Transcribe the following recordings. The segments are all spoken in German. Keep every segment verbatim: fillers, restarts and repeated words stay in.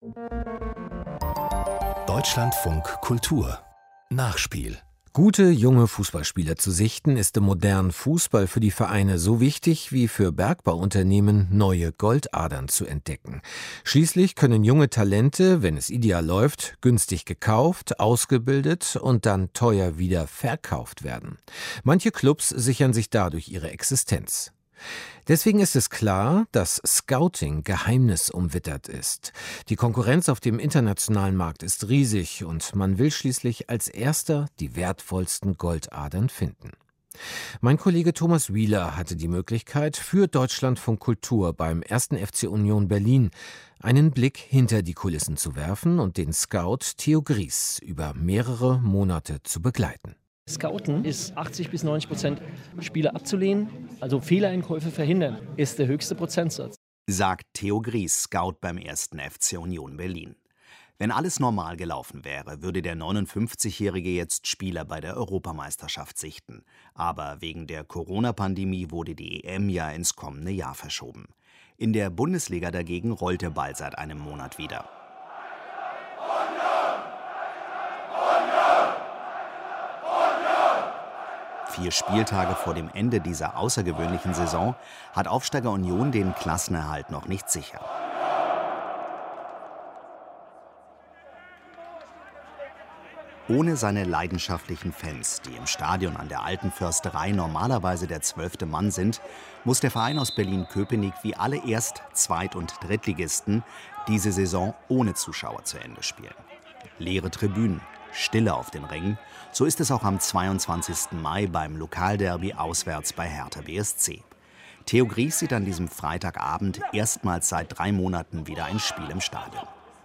Deutschlandfunk Kultur Nachspiel. Gute junge Fußballspieler zu sichten, ist im modernen Fußball für die Vereine so wichtig wie für Bergbauunternehmen neue Goldadern zu entdecken. Schließlich können junge Talente, wenn es ideal läuft, günstig gekauft, ausgebildet und dann teuer wieder verkauft werden. Manche Clubs sichern sich dadurch ihre Existenz. Deswegen ist es klar, dass Scouting geheimnisumwittert ist. Die Konkurrenz auf dem internationalen Markt ist riesig und man will schließlich als Erster die wertvollsten Goldadern finden. Mein Kollege Thomas Wieler hatte die Möglichkeit, für Deutschlandfunk Kultur beim ersten F C Union Berlin einen Blick hinter die Kulissen zu werfen und den Scout Theo Gries über mehrere Monate zu begleiten. Scouten ist achtzig bis neunzig Prozent Spieler abzulehnen, also Fehleinkäufe verhindern, ist der höchste Prozentsatz. Sagt Theo Gries, Scout beim ersten F C Union Berlin. Wenn alles normal gelaufen wäre, würde der neunundfünfzigjährige jetzt Spieler bei der Europameisterschaft sichten. Aber wegen der Corona-Pandemie wurde die E M ja ins kommende Jahr verschoben. In der Bundesliga dagegen rollt der Ball seit einem Monat wieder. Vier Spieltage vor dem Ende dieser außergewöhnlichen Saison hat Aufsteiger Union den Klassenerhalt noch nicht sicher. Ohne seine leidenschaftlichen Fans, die im Stadion an der Alten Försterei normalerweise der zwölfte Mann sind, muss der Verein aus Berlin-Köpenick wie alle Erst-, Zweit- und Drittligisten diese Saison ohne Zuschauer zu Ende spielen. Leere Tribünen, Stille auf den Rängen, so ist es auch am zweiundzwanzigsten Mai beim Lokalderby auswärts bei Hertha B S C. Theo Gries sieht an diesem Freitagabend erstmals seit drei Monaten wieder ein Spiel im Stadion.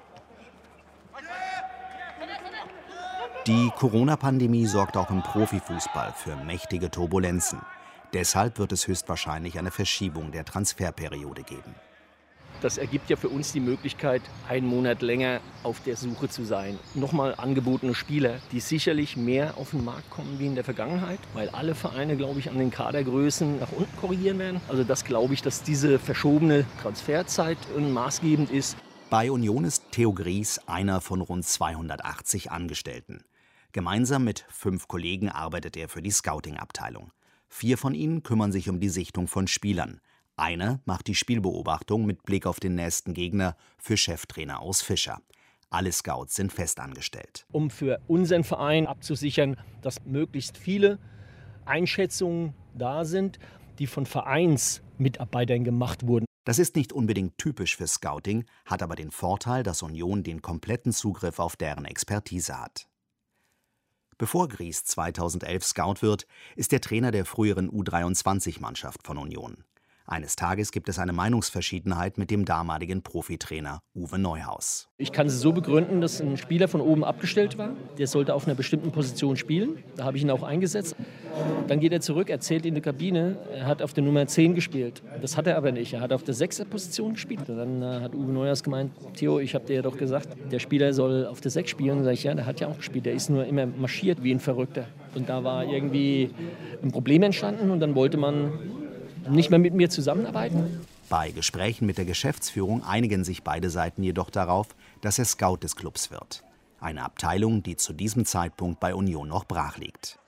Die Corona-Pandemie sorgt auch im Profifußball für mächtige Turbulenzen. Deshalb wird es höchstwahrscheinlich eine Verschiebung der Transferperiode geben. Das ergibt ja für uns die Möglichkeit, einen Monat länger auf der Suche zu sein. Nochmal angebotene Spieler, die sicherlich mehr auf den Markt kommen wie in der Vergangenheit, weil alle Vereine, glaube ich, an den Kadergrößen nach unten korrigieren werden. Also das glaube ich, dass diese verschobene Transferzeit maßgebend ist. Bei Union ist Theo Gries einer von rund zweihundertachtzig Angestellten. Gemeinsam mit fünf Kollegen arbeitet er für die Scouting-Abteilung. Vier von ihnen kümmern sich um die Sichtung von Spielern. Einer macht die Spielbeobachtung mit Blick auf den nächsten Gegner für Cheftrainer Urs Fischer. Alle Scouts sind festangestellt. Um für unseren Verein abzusichern, dass möglichst viele Einschätzungen da sind, die von Vereinsmitarbeitern gemacht wurden. Das ist nicht unbedingt typisch für Scouting, hat aber den Vorteil, dass Union den kompletten Zugriff auf deren Expertise hat. Bevor Gries zweitausendelf Scout wird, ist er Trainer der früheren U dreiundzwanzig-Mannschaft von Union. Eines Tages gibt es eine Meinungsverschiedenheit mit dem damaligen Profitrainer Uwe Neuhaus. Ich kann es so begründen, dass ein Spieler von oben abgestellt war. Der sollte auf einer bestimmten Position spielen. Da habe ich ihn auch eingesetzt. Dann geht er zurück, erzählt in der Kabine, er hat auf der Nummer zehn gespielt. Das hat er aber nicht. Er hat auf der sechster Position gespielt. Dann äh, hat Uwe Neuhaus gemeint, Theo, ich habe dir ja doch gesagt, der Spieler soll auf der sechs spielen. Sag ich, ja, der hat ja auch gespielt. Der ist nur immer marschiert wie ein Verrückter. Und da war irgendwie ein Problem entstanden und dann wollte man nicht mehr mit mir zusammenarbeiten. Bei Gesprächen mit der Geschäftsführung einigen sich beide Seiten jedoch darauf, dass er Scout des Clubs wird. Eine Abteilung, die zu diesem Zeitpunkt bei Union noch brach liegt.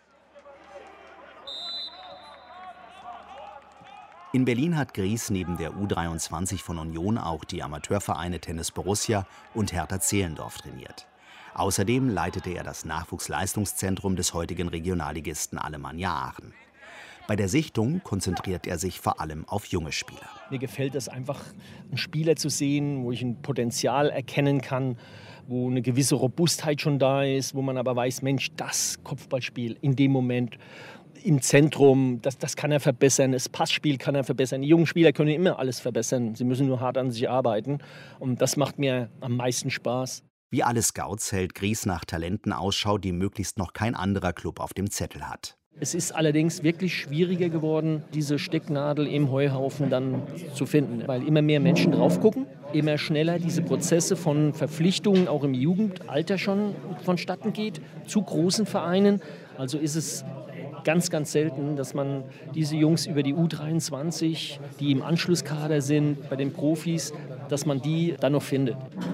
In Berlin hat Gries neben der U dreiundzwanzig von Union auch die Amateurvereine Tennis Borussia und Hertha Zehlendorf trainiert. Außerdem leitete er das Nachwuchsleistungszentrum des heutigen Regionalligisten Alemannia Aachen. Bei der Sichtung konzentriert er sich vor allem auf junge Spieler. Mir gefällt es einfach, einen Spieler zu sehen, wo ich ein Potenzial erkennen kann, wo eine gewisse Robustheit schon da ist, wo man aber weiß, Mensch, das Kopfballspiel in dem Moment im Zentrum, das, das kann er verbessern, das Passspiel kann er verbessern. Die jungen Spieler können immer alles verbessern, sie müssen nur hart an sich arbeiten und das macht mir am meisten Spaß. Wie alle Scouts hält Gries nach Talenten Ausschau, die möglichst noch kein anderer Club auf dem Zettel hat. Es ist allerdings wirklich schwieriger geworden, diese Stecknadel im Heuhaufen dann zu finden, weil immer mehr Menschen drauf gucken, immer schneller diese Prozesse von Verpflichtungen auch im Jugendalter schon vonstatten geht, zu großen Vereinen. Also ist es ganz, ganz selten, dass man diese Jungs über die U dreiundzwanzig, die im Anschlusskader sind, bei den Profis, dass man die dann noch findet.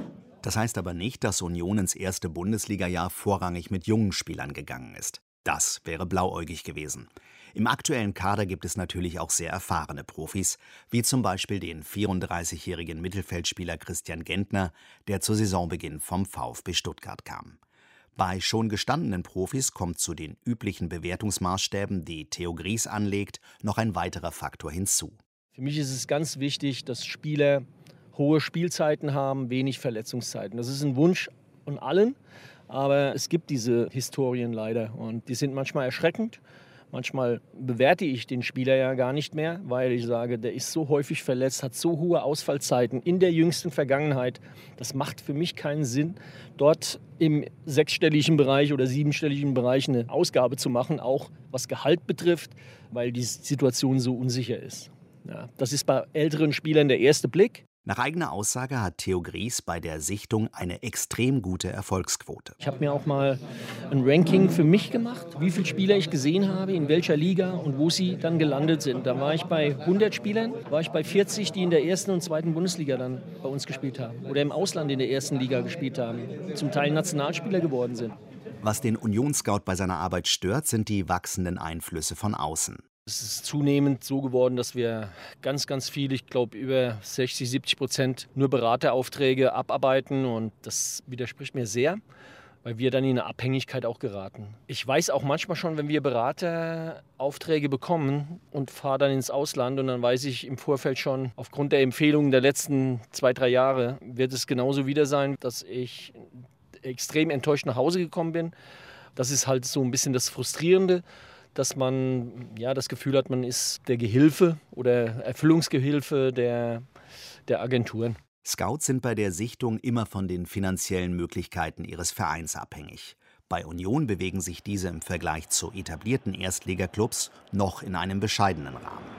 Das heißt aber nicht, dass Union ins erste Bundesliga-Jahr vorrangig mit jungen Spielern gegangen ist. Das wäre blauäugig gewesen. Im aktuellen Kader gibt es natürlich auch sehr erfahrene Profis, wie zum Beispiel den vierunddreißigjährigen Mittelfeldspieler Christian Gentner, der zu Saisonbeginn vom VfB Stuttgart kam. Bei schon gestandenen Profis kommt zu den üblichen Bewertungsmaßstäben, die Theo Gries anlegt, noch ein weiterer Faktor hinzu. Für mich ist es ganz wichtig, dass Spieler hohe Spielzeiten haben, wenig Verletzungszeiten. Das ist ein Wunsch von allen, aber es gibt diese Historien leider und die sind manchmal erschreckend. Manchmal bewerte ich den Spieler ja gar nicht mehr, weil ich sage, der ist so häufig verletzt, hat so hohe Ausfallzeiten in der jüngsten Vergangenheit. Das macht für mich keinen Sinn, dort im sechsstelligen Bereich oder siebenstelligen Bereich eine Ausgabe zu machen, auch was Gehalt betrifft, weil die Situation so unsicher ist. Ja, das ist bei älteren Spielern der erste Blick. Nach eigener Aussage hat Theo Gries bei der Sichtung eine extrem gute Erfolgsquote. Ich habe mir auch mal ein Ranking für mich gemacht, wie viele Spieler ich gesehen habe, in welcher Liga und wo sie dann gelandet sind. Da war ich bei hundert Spielern, war ich bei vierzig, die in der ersten und zweiten Bundesliga dann bei uns gespielt haben oder im Ausland in der ersten Liga gespielt haben, zum Teil Nationalspieler geworden sind. Was den Union-Scout bei seiner Arbeit stört, sind die wachsenden Einflüsse von außen. Es ist zunehmend so geworden, dass wir ganz, ganz viel, ich glaube über sechzig, siebzig Prozent nur Beraterauftträge abarbeiten und das widerspricht mir sehr, weil wir dann in eine Abhängigkeit auch geraten. Ich weiß auch manchmal schon, wenn wir Beraterauftträge bekommen und fahre dann ins Ausland und dann weiß ich im Vorfeld schon, aufgrund der Empfehlungen der letzten zwei, drei Jahre wird es genauso wieder sein, dass ich extrem enttäuscht nach Hause gekommen bin. Das ist halt so ein bisschen das Frustrierende, dass man ja das Gefühl hat, man ist der Gehilfe oder Erfüllungsgehilfe der, der Agenturen. Scouts sind bei der Sichtung immer von den finanziellen Möglichkeiten ihres Vereins abhängig. Bei Union bewegen sich diese im Vergleich zu etablierten Erstligaklubs noch in einem bescheidenen Rahmen.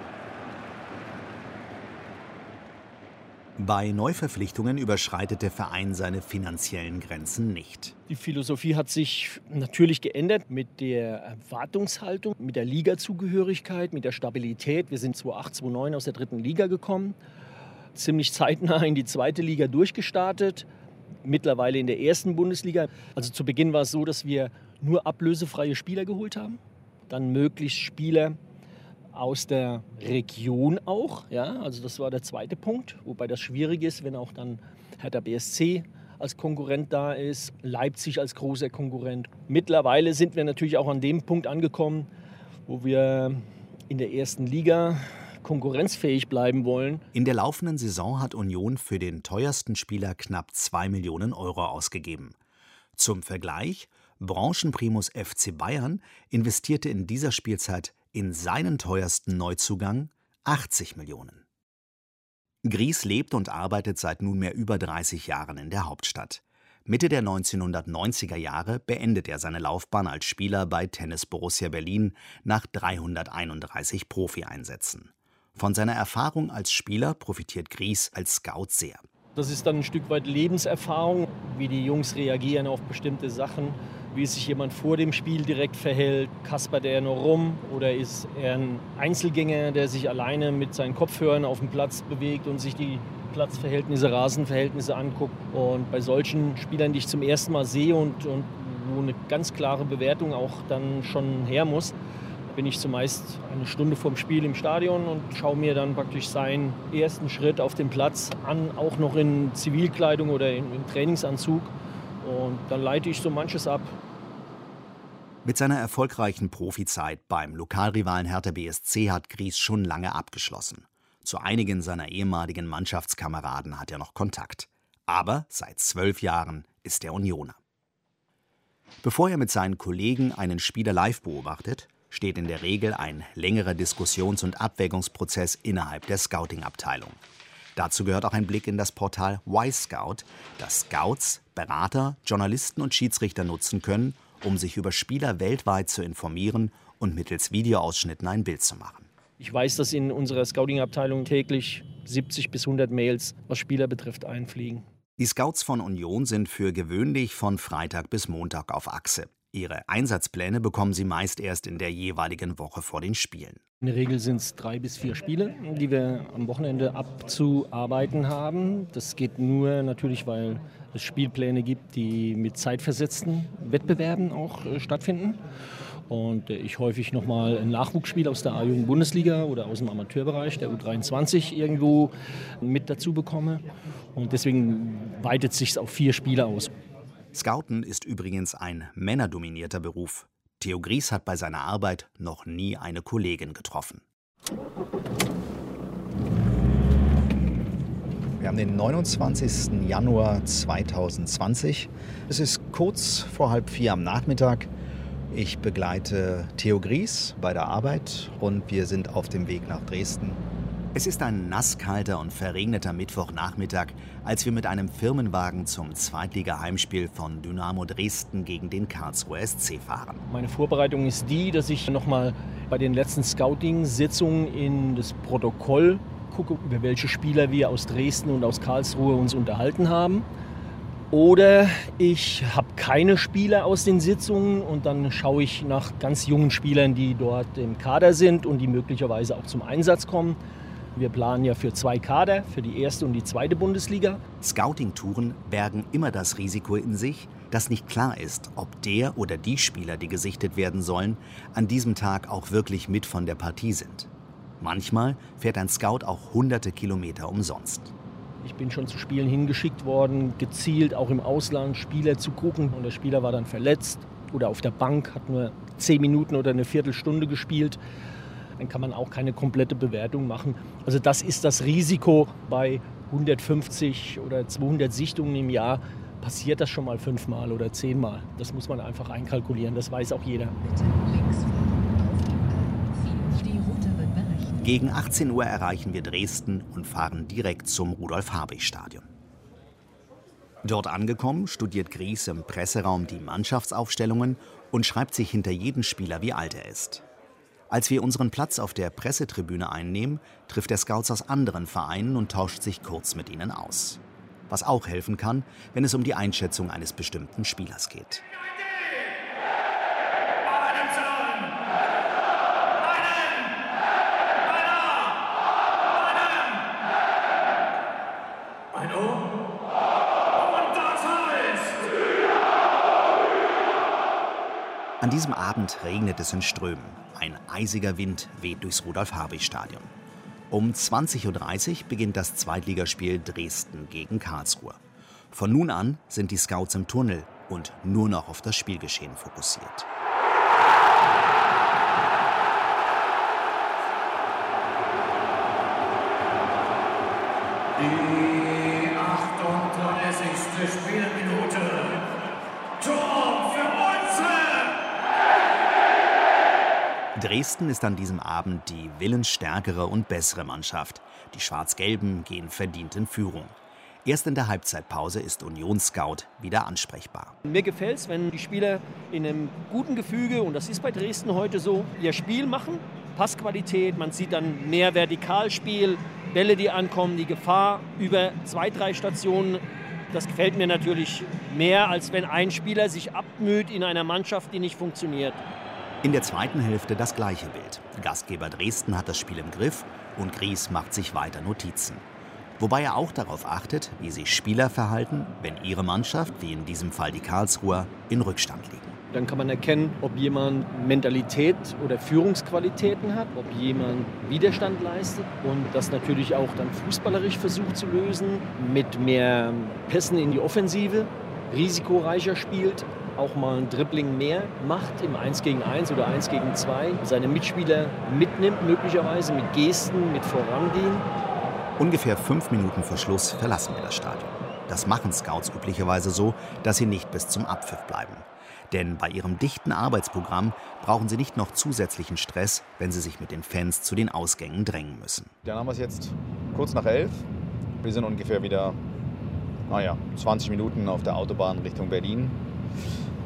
Bei Neuverpflichtungen überschreitet der Verein seine finanziellen Grenzen nicht. Die Philosophie hat sich natürlich geändert mit der Erwartungshaltung, mit der Ligazugehörigkeit, mit der Stabilität. Wir sind zweitausendacht, zweitausendneun aus der dritten Liga gekommen, ziemlich zeitnah in die zweite Liga durchgestartet, mittlerweile in der ersten Bundesliga. Also zu Beginn war es so, dass wir nur ablösefreie Spieler geholt haben, dann möglichst Spieler aus der Region auch, ja, also das war der zweite Punkt, wobei das schwierig ist, wenn auch dann Hertha B S C als Konkurrent da ist, Leipzig als großer Konkurrent. Mittlerweile sind wir natürlich auch an dem Punkt angekommen, wo wir in der ersten Liga konkurrenzfähig bleiben wollen. In der laufenden Saison hat Union für den teuersten Spieler knapp zwei Millionen Euro ausgegeben. Zum Vergleich, Branchenprimus F C Bayern investierte in dieser Spielzeit in seinen teuersten Neuzugang achtzig Millionen. Gries lebt und arbeitet seit nunmehr über dreißig Jahren in der Hauptstadt. Mitte der neunzehnhundertneunziger Jahre beendet er seine Laufbahn als Spieler bei Tennis Borussia Berlin nach dreihunderteinunddreißig Profieinsätzen. Von seiner Erfahrung als Spieler profitiert Gries als Scout sehr. Das ist dann ein Stück weit Lebenserfahrung, wie die Jungs reagieren auf bestimmte Sachen, wie sich jemand vor dem Spiel direkt verhält. Kaspert er nur rum oder ist er ein Einzelgänger, der sich alleine mit seinen Kopfhörern auf dem Platz bewegt und sich die Platzverhältnisse, Rasenverhältnisse anguckt. Und bei solchen Spielern, die ich zum ersten Mal sehe und, und wo eine ganz klare Bewertung auch dann schon her muss, bin ich zumeist eine Stunde vorm Spiel im Stadion und schaue mir dann praktisch seinen ersten Schritt auf dem Platz an, auch noch in Zivilkleidung oder in, im Trainingsanzug. Und dann leite ich so manches ab. Mit seiner erfolgreichen Profizeit beim Lokalrivalen Hertha B S C hat Gries schon lange abgeschlossen. Zu einigen seiner ehemaligen Mannschaftskameraden hat er noch Kontakt. Aber seit zwölf Jahren ist er Unioner. Bevor er mit seinen Kollegen einen Spieler live beobachtet, steht in der Regel ein längerer Diskussions- und Abwägungsprozess innerhalb der Scouting-Abteilung. Dazu gehört auch ein Blick in das Portal Y-Scout, das Scouts, Berater, Journalisten und Schiedsrichter nutzen können, um sich über Spieler weltweit zu informieren und mittels Videoausschnitten ein Bild zu machen. Ich weiß, dass in unserer Scouting-Abteilung täglich siebzig bis hundert Mails, was Spieler betrifft, einfliegen. Die Scouts von Union sind für gewöhnlich von Freitag bis Montag auf Achse. Ihre Einsatzpläne bekommen sie meist erst in der jeweiligen Woche vor den Spielen. In der Regel sind es drei bis vier Spiele, die wir am Wochenende abzuarbeiten haben. Das geht nur natürlich, weil es Spielpläne gibt, die mit zeitversetzten Wettbewerben auch äh, stattfinden. Und ich häufig nochmal ein Nachwuchsspiel aus der A-Jugend-Bundesliga oder aus dem Amateurbereich, der U dreiundzwanzig, irgendwo mit dazu bekomme. Und deswegen weitet sich es auf vier Spiele aus. Scouten ist übrigens ein männerdominierter Beruf. Theo Gries hat bei seiner Arbeit noch nie eine Kollegin getroffen. Wir haben den neunundzwanzigsten Januar zweitausendzwanzig. Es ist kurz vor halb vier am Nachmittag. Ich begleite Theo Gries bei der Arbeit und wir sind auf dem Weg nach Dresden. Es ist ein nasskalter und verregneter Mittwochnachmittag, als wir mit einem Firmenwagen zum Zweitliga-Heimspiel von Dynamo Dresden gegen den Karlsruher S C fahren. Meine Vorbereitung ist die, dass ich nochmal bei den letzten Scouting-Sitzungen in das Protokoll gucke, über welche Spieler wir aus Dresden und aus Karlsruhe uns unterhalten haben. Oder ich habe keine Spieler aus den Sitzungen und dann schaue ich nach ganz jungen Spielern, die dort im Kader sind und die möglicherweise auch zum Einsatz kommen. Wir planen ja für zwei Kader, für die erste und die zweite Bundesliga. Scouting-Touren bergen immer das Risiko in sich, dass nicht klar ist, ob der oder die Spieler, die gesichtet werden sollen, an diesem Tag auch wirklich mit von der Partie sind. Manchmal fährt ein Scout auch hunderte Kilometer umsonst. Ich bin schon zu Spielen hingeschickt worden, gezielt auch im Ausland Spieler zu gucken. Und der Spieler war dann verletzt oder auf der Bank, hat nur zehn Minuten oder eine Viertelstunde gespielt. Dann kann man auch keine komplette Bewertung machen. Also das ist das Risiko. Bei hundertfünfzig oder zweihundert Sichtungen im Jahr passiert das schon mal fünfmal oder zehnmal. Das muss man einfach einkalkulieren, das weiß auch jeder. Gegen achtzehn Uhr erreichen wir Dresden und fahren direkt zum Rudolf-Habich-Stadion. Dort angekommen, studiert Gries im Presseraum die Mannschaftsaufstellungen und schreibt sich hinter jeden Spieler, wie alt er ist. Als wir unseren Platz auf der Pressetribüne einnehmen, trifft er Scouts aus anderen Vereinen und tauscht sich kurz mit ihnen aus. Was auch helfen kann, wenn es um die Einschätzung eines bestimmten Spielers geht. An diesem Abend regnet es in Strömen. Ein eisiger Wind weht durchs Rudolf-Habich-Stadion. Um zwanzig Uhr dreißig beginnt das Zweitligaspiel Dresden gegen Karlsruhe. Von nun an sind die Scouts im Tunnel und nur noch auf das Spielgeschehen fokussiert. Die achtunddreißigste Spielminute. Tor für uns! Dresden ist an diesem Abend die willensstärkere und bessere Mannschaft. Die Schwarz-Gelben gehen verdient in Führung. Erst in der Halbzeitpause ist Union-Scout wieder ansprechbar. Mir gefällt es, wenn die Spieler in einem guten Gefüge, und das ist bei Dresden heute so, ihr Spiel machen. Passqualität, man sieht dann mehr Vertikalspiel, Bälle, die ankommen, die Gefahr über zwei, drei Stationen. Das gefällt mir natürlich mehr, als wenn ein Spieler sich abmüht in einer Mannschaft, die nicht funktioniert. In der zweiten Hälfte das gleiche Bild. Gastgeber Dresden hat das Spiel im Griff und Gries macht sich weiter Notizen. Wobei er auch darauf achtet, wie sich Spieler verhalten, wenn ihre Mannschaft, wie in diesem Fall die Karlsruher, in Rückstand liegen. Dann kann man erkennen, ob jemand Mentalität oder Führungsqualitäten hat, ob jemand Widerstand leistet und das natürlich auch dann fußballerisch versucht zu lösen, mit mehr Pässen in die Offensive, risikoreicher spielt, auch mal ein Dribbling mehr macht im eins gegen eins oder eins gegen zwei, seine Mitspieler mitnimmt möglicherweise mit Gesten, mit Vorangehen. Ungefähr fünf Minuten vor Schluss verlassen wir das Stadion. Das machen Scouts üblicherweise so, dass sie nicht bis zum Abpfiff bleiben. Denn bei ihrem dichten Arbeitsprogramm brauchen sie nicht noch zusätzlichen Stress, wenn sie sich mit den Fans zu den Ausgängen drängen müssen. Dann haben wir es jetzt kurz nach elf. Wir sind ungefähr wieder, naja, zwanzig Minuten auf der Autobahn Richtung Berlin.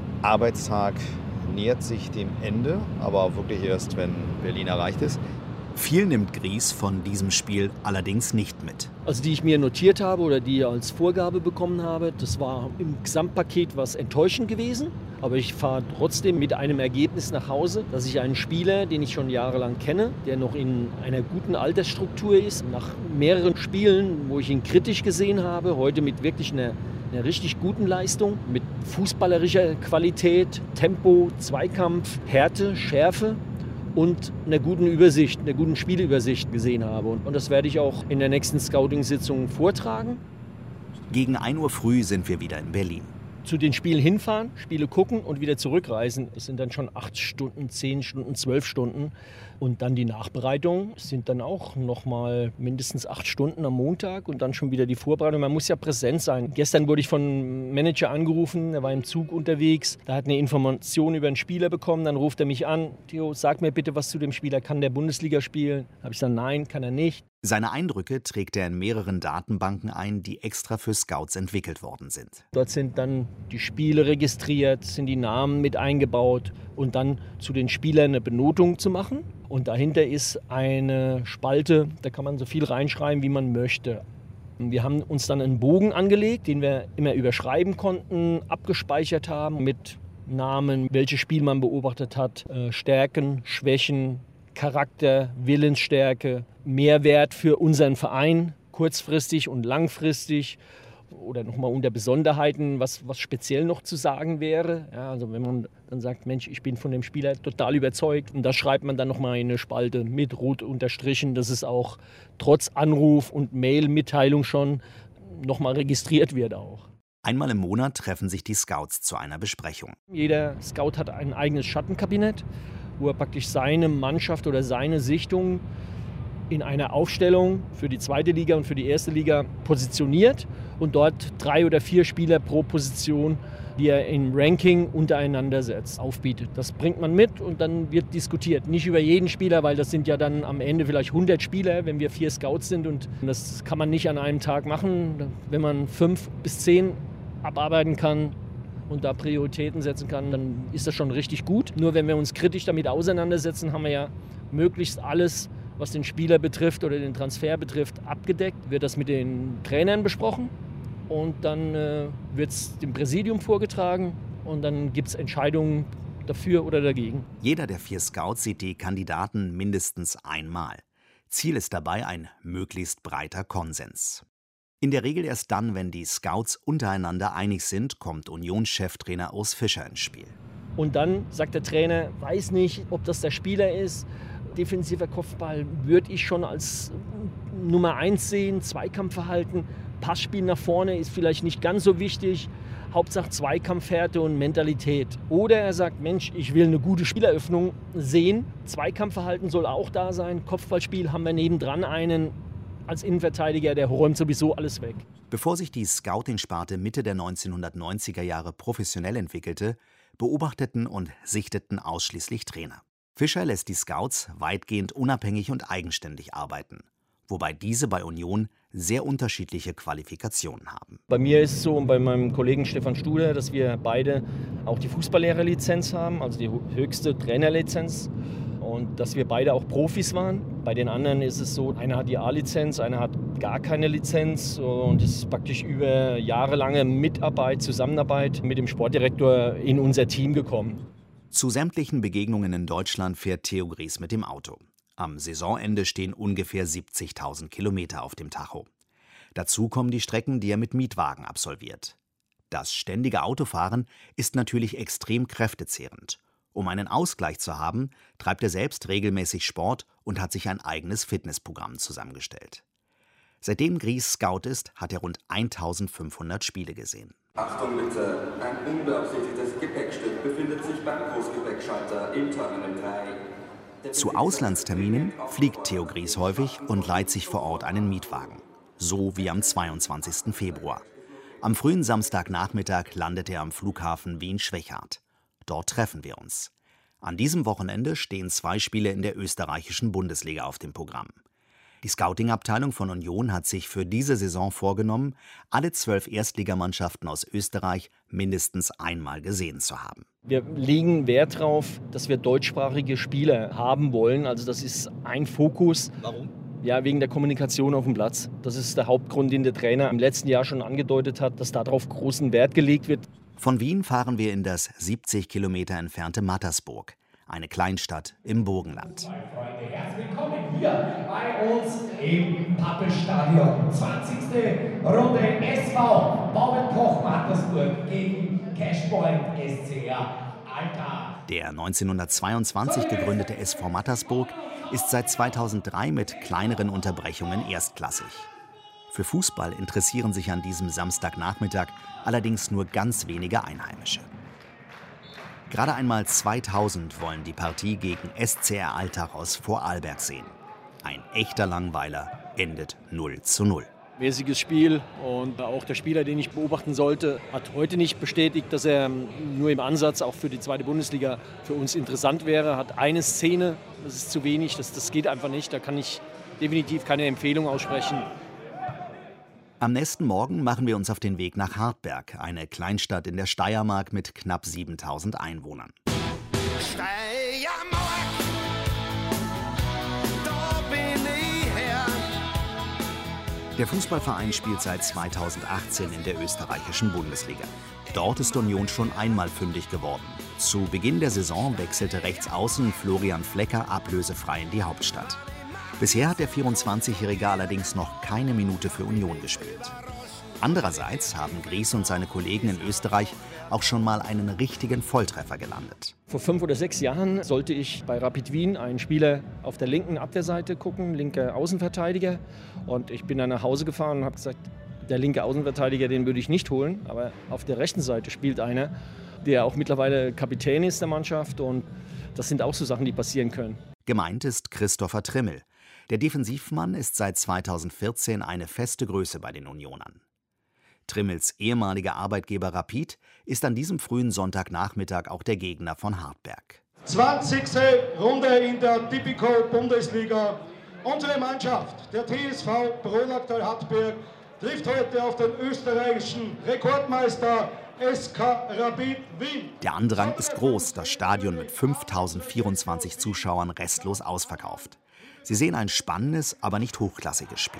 Arbeitstag nähert sich dem Ende, aber auch wirklich erst, wenn Berlin erreicht ist. Viel nimmt Gries von diesem Spiel allerdings nicht mit. Also die ich mir notiert habe oder die ich als Vorgabe bekommen habe, das war im Gesamtpaket was enttäuschend gewesen. Aber ich fahre trotzdem mit einem Ergebnis nach Hause, dass ich einen Spieler, den ich schon jahrelang kenne, der noch in einer guten Altersstruktur ist, nach mehreren Spielen, wo ich ihn kritisch gesehen habe, heute mit wirklich einer, einer richtig guten Leistung, mit fußballerischer Qualität, Tempo, Zweikampf, Härte, Schärfe und einer guten Übersicht, einer guten Spielübersicht gesehen habe. Und das werde ich auch in der nächsten Scouting-Sitzung vortragen. Gegen ein Uhr früh sind wir wieder in Berlin. Zu den Spielen hinfahren, Spiele gucken und wieder zurückreisen. Es sind dann schon acht Stunden, zehn Stunden, zwölf Stunden. Und dann die Nachbereitung sind dann auch nochmal mindestens acht Stunden am Montag und dann schon wieder die Vorbereitung. Man muss ja präsent sein. Gestern wurde ich von einem Manager angerufen, er war im Zug unterwegs. Da hat eine Information über einen Spieler bekommen. Dann ruft er mich an. Theo, sag mir bitte was zu dem Spieler. Kann der Bundesliga spielen? Da habe ich gesagt, nein, kann er nicht. Seine Eindrücke trägt er in mehreren Datenbanken ein, die extra für Scouts entwickelt worden sind. Dort sind dann die Spiele registriert, sind die Namen mit eingebaut und dann zu den Spielern eine Benotung zu machen. Und dahinter ist eine Spalte, da kann man so viel reinschreiben, wie man möchte. Wir haben uns dann einen Bogen angelegt, den wir immer überschreiben konnten, abgespeichert haben mit Namen, welches Spiel man beobachtet hat, Stärken, Schwächen, Charakter, Willensstärke, Mehrwert für unseren Verein, kurzfristig und langfristig oder nochmal unter Besonderheiten, was, was speziell noch zu sagen wäre. Ja, also wenn man dann sagt, Mensch, ich bin von dem Spieler total überzeugt und das schreibt man dann nochmal in eine Spalte mit rot unterstrichen, dass es auch trotz Anruf und Mail-Mitteilung schon nochmal registriert wird auch. Einmal im Monat treffen sich die Scouts zu einer Besprechung. Jeder Scout hat ein eigenes Schattenkabinett, wo er praktisch seine Mannschaft oder seine Sichtung in einer Aufstellung für die zweite Liga und für die erste Liga positioniert und dort drei oder vier Spieler pro Position, die er im Ranking untereinander setzt, aufbietet. Das bringt man mit und dann wird diskutiert. Nicht über jeden Spieler, weil das sind ja dann am Ende vielleicht hundert Spieler, wenn wir vier Scouts sind und das kann man nicht an einem Tag machen. Wenn man fünf bis zehn abarbeiten kann und da Prioritäten setzen kann, dann ist das schon richtig gut. Nur wenn wir uns kritisch damit auseinandersetzen, haben wir ja möglichst alles, was den Spieler betrifft oder den Transfer betrifft, abgedeckt. Wird das mit den Trainern besprochen und dann äh, wird es dem Präsidium vorgetragen und dann gibt es Entscheidungen dafür oder dagegen. Jeder der vier Scouts sieht die Kandidaten mindestens einmal. Ziel ist dabei ein möglichst breiter Konsens. In der Regel erst dann, wenn die Scouts untereinander einig sind, kommt Unions-Cheftrainer Urs Fischer ins Spiel. Und dann sagt der Trainer, weiß nicht, ob das der Spieler ist. Defensiver Kopfball würde ich schon als Nummer eins sehen. Zweikampfverhalten, Passspiel nach vorne ist vielleicht nicht ganz so wichtig. Hauptsache Zweikampfhärte und Mentalität. Oder er sagt, Mensch, ich will eine gute Spieleröffnung sehen. Zweikampfverhalten soll auch da sein. Kopfballspiel haben wir nebendran einen. Als Innenverteidiger, der räumt sowieso alles weg. Bevor sich die Scouting-Sparte Mitte der neunzehnhundertneunziger Jahre professionell entwickelte, beobachteten und sichteten ausschließlich Trainer. Fischer lässt die Scouts weitgehend unabhängig und eigenständig arbeiten, wobei diese bei Union sehr unterschiedliche Qualifikationen haben. Bei mir ist es so und bei meinem Kollegen Stefan Studer, dass wir beide auch die Fußballlehrerlizenz haben, also die höchste Trainerlizenz. Und dass wir beide auch Profis waren. Bei den anderen ist es so, einer hat die A-Lizenz, einer hat gar keine Lizenz. Und es ist praktisch über jahrelange Mitarbeit, Zusammenarbeit mit dem Sportdirektor in unser Team gekommen. Zu sämtlichen Begegnungen in Deutschland fährt Theo Gries mit dem Auto. Am Saisonende stehen ungefähr siebzigtausend Kilometer auf dem Tacho. Dazu kommen die Strecken, die er mit Mietwagen absolviert. Das ständige Autofahren ist natürlich extrem kräftezehrend. Um einen Ausgleich zu haben, treibt er selbst regelmäßig Sport und hat sich ein eigenes Fitnessprogramm zusammengestellt. Seitdem Gries Scout ist, hat er rund eintausendfünfhundert Spiele gesehen. Achtung bitte, ein unbeabsichtigtes Gepäckstück befindet sich beim Großgepäckschalter im Terminal drei. Zu Auslandsterminen fliegt Theo Gries häufig und leiht sich vor Ort einen Mietwagen. So wie am zweiundzwanzigsten Februar. Am frühen Samstagnachmittag landet er am Flughafen Wien-Schwechat. Dort treffen wir uns. An diesem Wochenende stehen zwei Spiele in der österreichischen Bundesliga auf dem Programm. Die Scouting-Abteilung von Union hat sich für diese Saison vorgenommen, alle zwölf Erstligamannschaften aus Österreich mindestens einmal gesehen zu haben. Wir legen Wert darauf, dass wir deutschsprachige Spieler haben wollen. Also das ist ein Fokus. Warum? Ja, wegen der Kommunikation auf dem Platz. Das ist der Hauptgrund, den der Trainer im letzten Jahr schon angedeutet hat, dass darauf großen Wert gelegt wird. Von Wien fahren wir in das siebzig Kilometer entfernte Mattersburg, eine Kleinstadt im Burgenland. Meine Freunde, herzlich willkommen hier bei uns im Pappelstadion. zwanzigste Runde S V Bauernkoch Mattersburg gegen Cashpoint S C R Alta. Der neunzehnhundertzweiundzwanzig gegründete S V Mattersburg ist seit zweitausenddrei mit kleineren Unterbrechungen erstklassig. Für Fußball interessieren sich an diesem Samstagnachmittag allerdings nur ganz wenige Einheimische. Gerade einmal zweitausend wollen die Partie gegen S C R Alta aus Vorarlberg sehen. Ein echter Langweiler endet null zu null. Mäßiges Spiel und auch der Spieler, den ich beobachten sollte, hat heute nicht bestätigt, dass er nur im Ansatz auch für die zweite Bundesliga für uns interessant wäre. Hat eine Szene, das ist zu wenig, das, das geht einfach nicht. Da kann ich definitiv keine Empfehlung aussprechen. Am nächsten Morgen machen wir uns auf den Weg nach Hartberg, eine Kleinstadt in der Steiermark mit knapp siebentausend Einwohnern. Steiermark, da bin ich her. Der Fußballverein spielt seit zweitausendachtzehn in der österreichischen Bundesliga. Dort ist Union schon einmal fündig geworden. Zu Beginn der Saison wechselte Rechtsaußen Florian Flecker ablösefrei in die Hauptstadt. Bisher hat der vierundzwanzigjährige allerdings noch keine Minute für Union gespielt. Andererseits haben Gries und seine Kollegen in Österreich auch schon mal einen richtigen Volltreffer gelandet. Vor fünf oder sechs Jahren sollte ich bei Rapid Wien einen Spieler auf der linken Abwehrseite gucken, linker Außenverteidiger. Und ich bin dann nach Hause gefahren und habe gesagt, der linke Außenverteidiger, den würde ich nicht holen. Aber auf der rechten Seite spielt einer, der auch mittlerweile Kapitän ist der Mannschaft. Und das sind auch so Sachen, die passieren können. Gemeint ist Christopher Trimmel. Der Defensivmann ist seit zweitausendvierzehn eine feste Größe bei den Unionern. Trimmels ehemaliger Arbeitgeber Rapid ist an diesem frühen Sonntagnachmittag auch der Gegner von Hartberg. zwanzigste Runde in der Tipico Bundesliga. Unsere Mannschaft, der T S V Pronaktal Hartberg, trifft heute auf den österreichischen Rekordmeister S K Rapid Wien. Der Andrang ist groß, das Stadion mit fünftausendvierundzwanzig Zuschauern restlos ausverkauft. Sie sehen ein spannendes, aber nicht hochklassiges Spiel.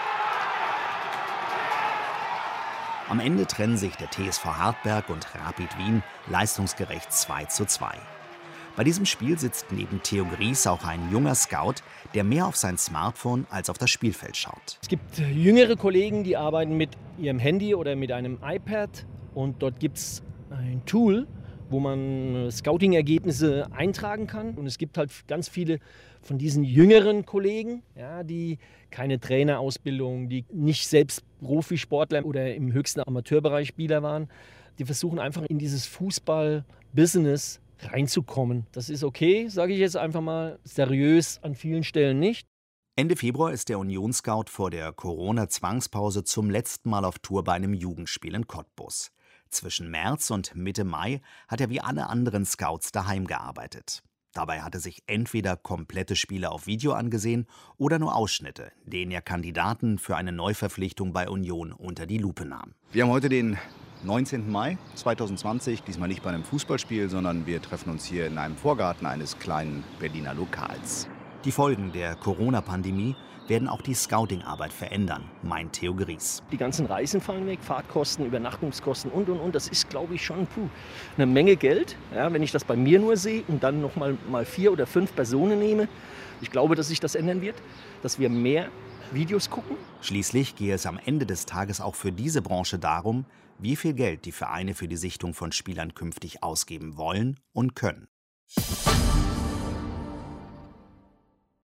Am Ende trennen sich der T S V Hartberg und Rapid Wien leistungsgerecht zwei zu zwei. Bei diesem Spiel sitzt neben Theo Gries auch ein junger Scout, der mehr auf sein Smartphone als auf das Spielfeld schaut. Es gibt jüngere Kollegen, die arbeiten mit ihrem Handy oder mit einem iPad. Und dort gibt es ein Tool, wo man Scouting-Ergebnisse eintragen kann. Und es gibt halt ganz viele von diesen jüngeren Kollegen, ja, die keine Trainerausbildung, die nicht selbst Profisportler oder im höchsten Amateurbereich Spieler waren. Die versuchen einfach in dieses Fußball-Business reinzukommen. Das ist okay, sage ich jetzt einfach mal, seriös an vielen Stellen nicht. Ende Februar ist der Union-Scout vor der Corona-Zwangspause zum letzten Mal auf Tour bei einem Jugendspiel in Cottbus. Zwischen März und Mitte Mai hat er wie alle anderen Scouts daheim gearbeitet. Dabei hat er sich entweder komplette Spiele auf Video angesehen oder nur Ausschnitte, in denen er Kandidaten für eine Neuverpflichtung bei Union unter die Lupe nahm. Wir haben heute den neunzehnten Mai zweitausendzwanzig, diesmal nicht bei einem Fußballspiel, sondern wir treffen uns hier in einem Vorgarten eines kleinen Berliner Lokals. Die Folgen der Corona-Pandemie werden auch die Scouting-Arbeit verändern, meint Theo Gries. Die ganzen Reisen fallen weg, Fahrtkosten, Übernachtungskosten und, und, und. Das ist, glaube ich, schon puh, eine Menge Geld. Ja, wenn ich das bei mir nur sehe und dann noch mal, mal vier oder fünf Personen nehme. Ich glaube, dass sich das ändern wird, dass wir mehr Videos gucken. Schließlich gehe es am Ende des Tages auch für diese Branche darum, wie viel Geld die Vereine für die Sichtung von Spielern künftig ausgeben wollen und können.